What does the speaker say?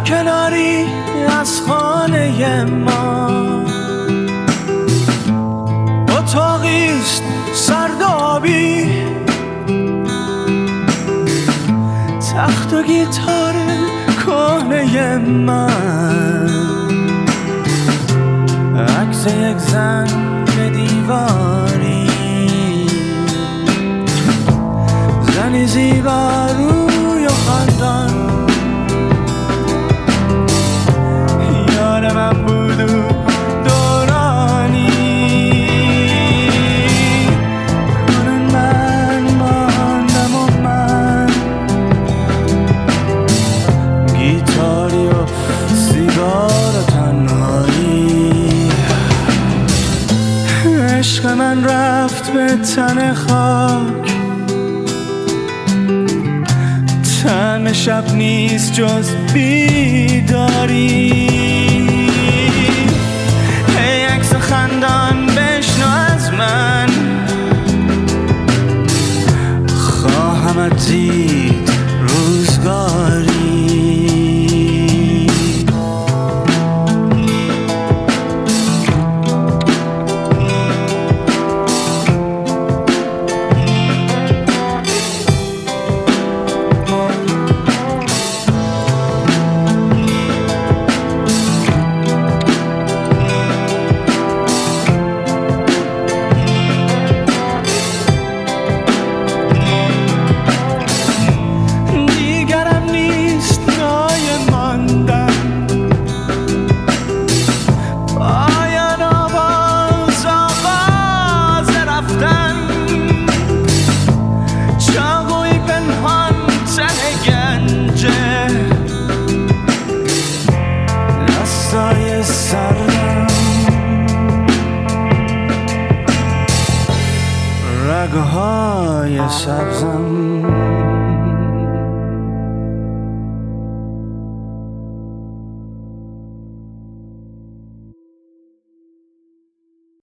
کناری از خانه ما، اتاقیست سردابی، تخت و گیتار کهنه من، عکس یک زن به دیواری، زنی زیبا روی و خندان، یار من بود و دورانی، کنون من ماندم و من گیتاری و سیگار و تنهایی. عشق من رفت به تن خاک، طعم شب نیست جز بیداری. هی عکس خندان بشنو از من، خواهمت دید روزگاری. رگهای سبزم